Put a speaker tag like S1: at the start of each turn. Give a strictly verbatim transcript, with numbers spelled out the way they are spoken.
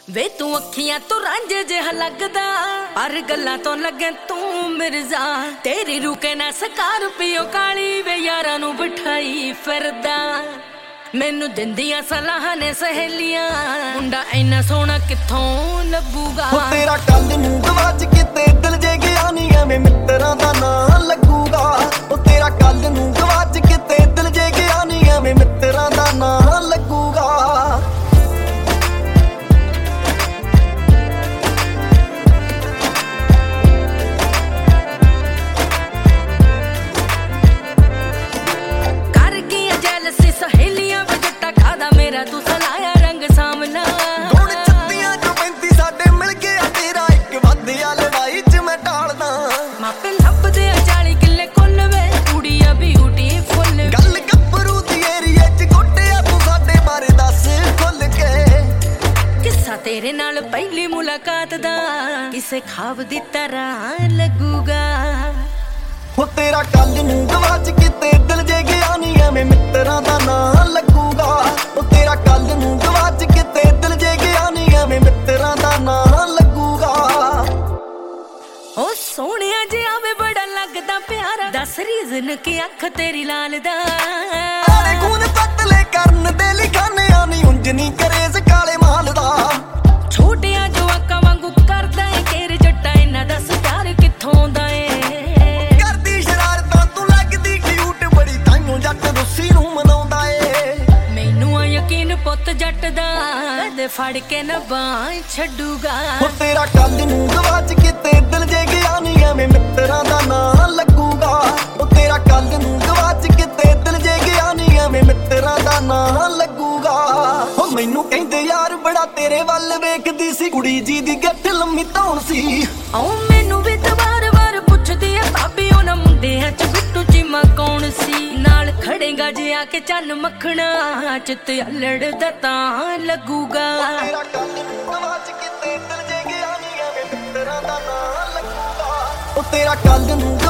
S1: ਵੇ ਤੂੰ ਅੱਖੀਆਂ ਤੋਂ ਰਾਂਝੇ ਜਿਹਾ ਲੱਗਦਾ, ਪਰ ਗੱਲਾਂ ਤੋਂ ਲੱਗੇ ਤੂੰ ਮਿਰਜ਼ਾ। ਤੇਰੀ ਰੁਕੇ ਨਾ ਸਕਾਰਪੀਓ ਕਾਲੀ, ਵੇ ਯਾਰਾਂ ਨੂੰ ਬਿਠਾਈ ਫਿਰਦਾ। ਮੈਨੂੰ ਦਿੰਦੀਆਂ ਸਲਾਹਾਂ ਨੇ ਸਹੇਲੀਆਂ, ਮੁੰਡਾ ਇੰਨਾ ਸੋਹਣਾ ਕਿੱਥੋਂ ਲੱਭੂਗਾ।
S2: ਉਹ ਤੇਰਾ ਕੱਲ ਨੂੰ ਗਵਾਚ ਕਿਤੇ ਦਿਲ ਜੇ ਗਿਆ ਨੀ, ਐਵੇਂ ਮਿੱਤਰਾਂ ਦਾ ਨਾਂ ਲੱਗੂਗਾ। ਉਹ ਤੇਰਾ ਕੱਲ ਨੂੰ ਗਵਾਚ ਕਿਤੇ ਦਿਲ ਜੇ ਗਿਆ ਨੀ, ਐਵੇਂ ਮਿੱਤਰਾਂ ਦਾ ਨਾਂ ਲੱਗੂਗਾ।
S1: ਸਹੇਲੀਆਂ ਵਜਟਾ ਖਾਦਾ ਮੇਰਾ ਤੂੰ ਸਲਾਇਆ ਰੰਗ ਸਾਹਮਣਾ।
S2: ਹੁਣ ਛੱਤੀਆਂ ਚੋਂ ਪੈਂਤੀ ਸਾਡੇ ਮਿਲ ਗਿਆ, ਤੇਰਾ ਇੱਕ ਵਾਧਿਆ ਲਵਾਈ ਚ ਮੈਂ ਢਾਲਦਾ।
S1: ਮਾਪੇ ਲੱਭਦੇ ਆ ਚਾਲੀ ਕਿੱਲੇ ਕੁੱਲ, ਵੇ ਕੁੜੀਆਂ ਬਿਊਟੀਫੁੱਲ।
S2: ਗੱਲ ਗੱਭਰੂ ਦੀ ਏਰੀਏ ਚ ਗੋਟਿਆ, ਤੂੰ ਸਾਡੇ ਬਾਰੇ ਦੱਸ ਖੁੱਲ ਕੇ।
S1: ਕਿੱਸਾ ਤੇਰੇ ਨਾਲ ਪਹਿਲੀ ਮੁਲਾਕਾਤ ਦਾ, ਕਿਸੇ ਖਾਬ ਦੀ ਤਰ੍ਹਾਂ ਲੱਗੂਗਾ।
S2: ਉਹ ਤੇਰਾ ਕੱਲ ਨੂੰ ਗਵਾਚ ਕਿਤੇ ਦਿਲ ਜੇ ਗਿਆ ਨੀ, ਐਵੇਂ ਮਿੱਤਰਾਂ ਦਾ ਨਾਂ ਲੱਗੂਗਾ। ਉਹ ਤੇਰਾ ਕੱਲ ਨੂੰ ਗਵਾਚ ਕਿਤੇ ਦਿਲ ਜੇ ਗਿਆ ਨੀ, ਐਵੇਂ ਮਿੱਤਰਾਂ ਦਾ ਨਾਂ ਲੱਗੂਗਾ।
S1: ਉਹ ਸੋਹਣਿਆ ਜਿਹਾ ਵੇ ਬੜਾ ਲੱਗਦਾ ਪਿਆਰਾ, ਦੱਸ ਰੀਜ਼ਨ ਕਿ ਅੱਖ ਤੇਰੀ ਲਾਲ ਦਾ।
S2: ਆਲੇ ਖੂਨ ਪਤਲੇ ਕਰਨ ਦੇ ਲਿਖਾਨਿਆਂ ਨੀ, ਉਂਝ ਨੀ ਕਰੇਜ਼ ਕਾਲੇ ਮਾਲ ਦਾ।
S1: ਛੋਟਿਆਂ ਜਵਾਕਾਂ ਵਾਂਗੂ ਕਰਦਾ ਏ ਕੇਰ ਜੱਟਾ, ਇਹਨਾਂ ਦਾ ਪਿਆਰ ਕਿੱਥੋਂ ਦਾ ਏ।
S2: ਜੱਟ ਰੁੱਸੀ ਨੂੰ ਮਨਾਉਂਦਾ ਏ।
S1: ਮੈਨੂੰ ਆ ਯਕੀਨ ਪੁੱਤ ਜੱਟ ਦਾ, ਕਦੇ ਫੜ ਕੇ ਨਾ ਬਾਂਹ ਛੱਡੂਗਾ।
S2: ਉਹ ਤੇਰਾ ਕੱਲ ਨੂੰ ਗਵਾਚ ਕਿਤੇ ਦਿਲ ਜੇ ਗਿਆ ਨੀ, ਐਵੇਂ ਮਿੱਤਰਾਂ ਦਾ ਨਾਂ ਲੱਗੂਗਾ। ਉਹ ਤੇਰਾ ਕੱਲ ਨੂੰ ਗਵਾਚ ਕਿਤੇ ਦਿਲ ਜੇ ਗਿਆ ਨੀ, ਐਵੇਂ ਮਿੱਤਰਾਂ ਦਾ ਨਾਂ ਲੱਗੂਗਾ। ਉਹ ਮੈਨੂੰ ਕਹਿੰਦੇ ਯਾਰ ਬੜਾ ਤੇਰੇ ਵੱਲ ਵੇਖਦੀ ਸੀ, ਕੁੜੀ ਜੀ ਦੀ ਗੱਠ ਲੰਮੀ ਧੌਣ ਸੀ।
S1: ਉਹ ਮੈਨੂੰ ਵੀ ਵਾਰ ਵਾਰ ਪੁੱਛਦੀ ਆ ਭਾਬੀ, ਉਹਨਾਂ ਮੁੰਡਿਆਂ ਚ ਬਿੱਟੂ ਚੀਮਾ ਕੌਣ ਸੀ। ਨਾਲ ਖੜੇਗਾ ਜੇ ਆ ਕੇ ਚੰਨ ਮੱਖਣਾ, ਚਿੱਤ ਅਲੜ ਦਾ ਤਾਂ ਲੱਗੂਗਾ।
S2: ਤੇਰਾ ਕੱਲ ਨੂੰ ਗਵਾਚ ਕਿਤੇ ਦਿਲ ਜੇ ਗਿਆ ਨੀ, ਐਵੇਂ ਮਿੱਤਰਾਂ ਦਾ ਨਾਂ ਲੱਗੂਗਾ। ਉਹ ਤੇਰਾ ਕੱਲ ਨੂੰ